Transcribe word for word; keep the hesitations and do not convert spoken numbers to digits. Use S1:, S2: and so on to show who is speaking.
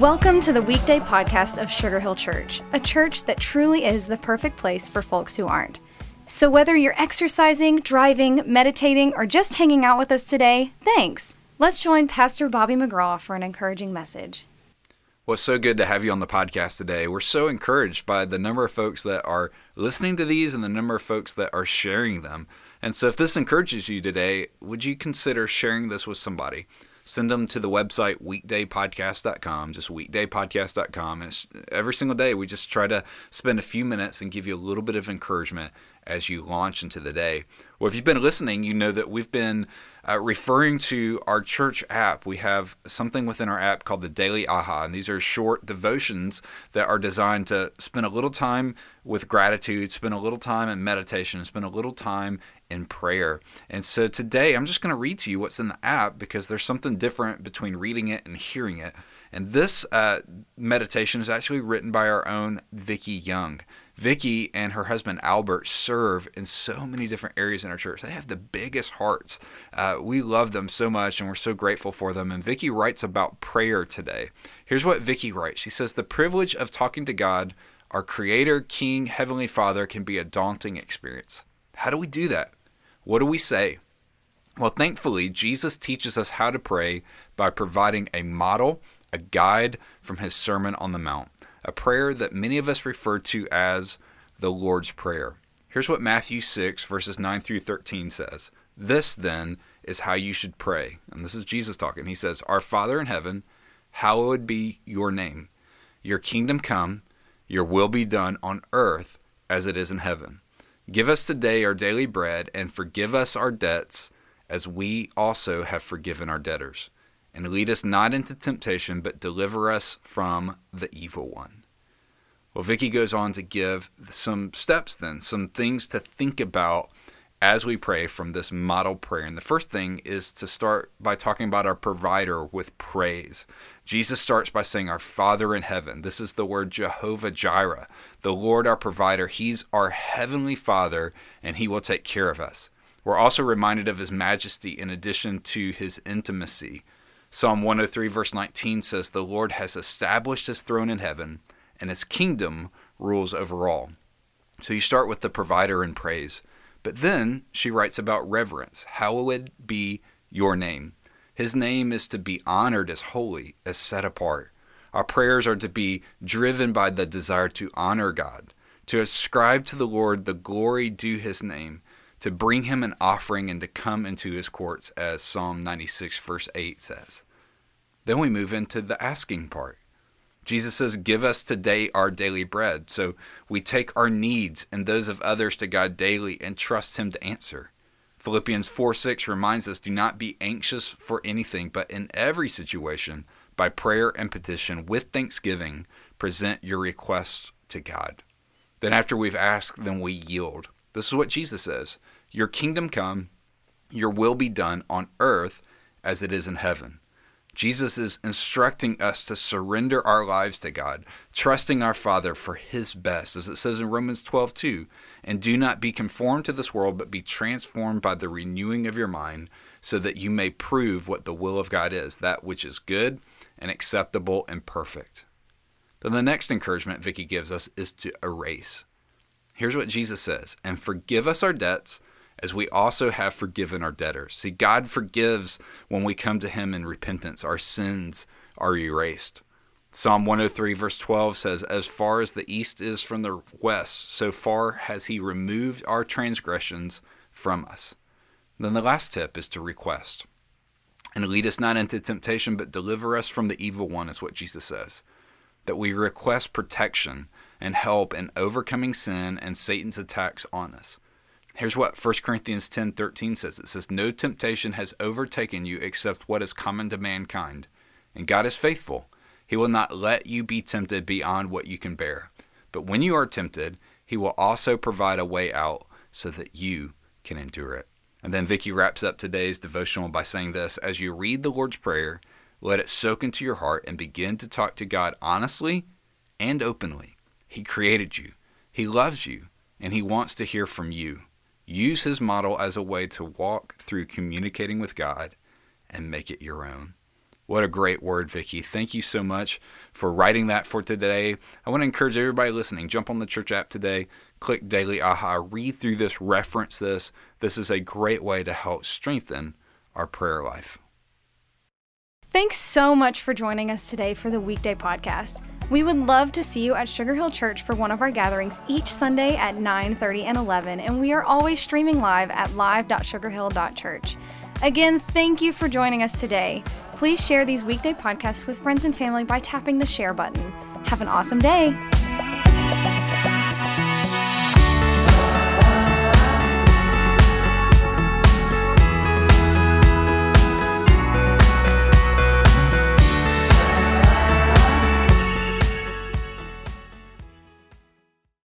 S1: Welcome to the weekday podcast of Sugar Hill Church, a church that truly is the perfect place for folks who aren't. So whether you're exercising, driving, meditating, or just hanging out with us today, thanks. Let's join Pastor Bobby McGraw for an encouraging message.
S2: Well, it's so good to have you on the podcast today. We're so encouraged by the number of folks that are listening to these and the number of folks that are sharing them. And so if this encourages you today, would you consider sharing this with somebody? Send them to the website weekday podcast dot com, just weekday podcast dot com. And it's, every single day we just try to spend a few minutes and give you a little bit of encouragement as you launch into the day. Well, if you've been listening, you know that we've been uh, referring to our church app. We have something within our app called the Daily Aha, and these are short devotions that are designed to spend a little time with gratitude, spend a little time in meditation, spend a little time in prayer. And so today I'm just going to read to you what's in the app because there's something different between reading it and hearing it. And this uh, meditation is actually written by our own Vicki Young. Vicki and her husband Albert serve in so many different areas in our church. They have the biggest hearts. Uh, we love them so much and we're so grateful for them. And Vicki writes about prayer today. Here's what Vicki writes. She says, "The privilege of talking to God, our Creator, King, Heavenly Father, can be a daunting experience. How do we do that? What do we say? Well, thankfully, Jesus teaches us how to pray by providing a model, a guide from his Sermon on the Mount, a prayer that many of us refer to as the Lord's Prayer. Here's what Matthew six, verses nine through thirteen says. This, then, is how you should pray. And this is Jesus talking. He says, Our Father in heaven, hallowed be your name. Your kingdom come, your will be done on earth as it is in heaven. Give us today our daily bread, and forgive us our debts, as we also have forgiven our debtors. And lead us not into temptation, but deliver us from the evil one." Well, Vicki goes on to give some steps then, some things to think about as we pray from this model prayer. And the first thing is to start by talking about our provider with praise. Jesus starts by saying, Our Father in heaven. This is the word Jehovah Jireh, the Lord our provider. He's our heavenly Father, and he will take care of us. We're also reminded of his majesty in addition to his intimacy. Psalm one oh three verse nineteen says, The Lord has established his throne in heaven, and his kingdom rules over all. So you start with the provider in praise. But then she writes about reverence. Hallowed be your name. His name is to be honored as holy, as set apart. Our prayers are to be driven by the desire to honor God, to ascribe to the Lord the glory due his name, to bring him an offering and to come into his courts, as Psalm ninety-six verse eight says. Then we move into the asking part. Jesus says, Give us today our daily bread. So we take our needs and those of others to God daily and trust him to answer. Philippians four six reminds us, Do not be anxious for anything, but in every situation, by prayer and petition, with thanksgiving, present your requests to God. Then after we've asked, then we yield. This is what Jesus says. Your kingdom come, your will be done on earth as it is in heaven. Jesus is instructing us to surrender our lives to God, trusting our Father for his best, as it says in Romans twelve two, and do not be conformed to this world, but be transformed by the renewing of your mind, so that you may prove what the will of God is, that which is good and acceptable and perfect. Then the next encouragement Vicki gives us is to erase. Here's what Jesus says, and forgive us our debts, as we also have forgiven our debtors. See, God forgives when we come to him in repentance. Our sins are erased. Psalm one oh three verse twelve says, As far as the east is from the west, so far has he removed our transgressions from us. Then the last tip is to request. And lead us not into temptation, but deliver us from the evil one, is what Jesus says. That we request protection and help in overcoming sin and Satan's attacks on us. Here's what First Corinthians ten thirteen says. It says, No temptation has overtaken you except what is common to mankind. And God is faithful. He will not let you be tempted beyond what you can bear. But when you are tempted, he will also provide a way out so that you can endure it. And then Vicki wraps up today's devotional by saying this, as you read the Lord's Prayer, let it soak into your heart and begin to talk to God honestly and openly. He created you. He loves you, and he wants to hear from you. Use his model as a way to walk through communicating with God and make it your own. What a great word, Vicki. Thank you so much for writing that for today. I want to encourage everybody listening, jump on the church app today, click Daily Aha, read through this, reference this. This is a great way to help strengthen our prayer life.
S1: Thanks so much for joining us today for the Weekday Podcast. We would love to see you at Sugar Hill Church for one of our gatherings each Sunday at nine thirty and eleven, and we are always streaming live at live dot sugar hill dot church. Again, thank you for joining us today. Please share these weekday podcasts with friends and family by tapping the share button. Have an awesome day.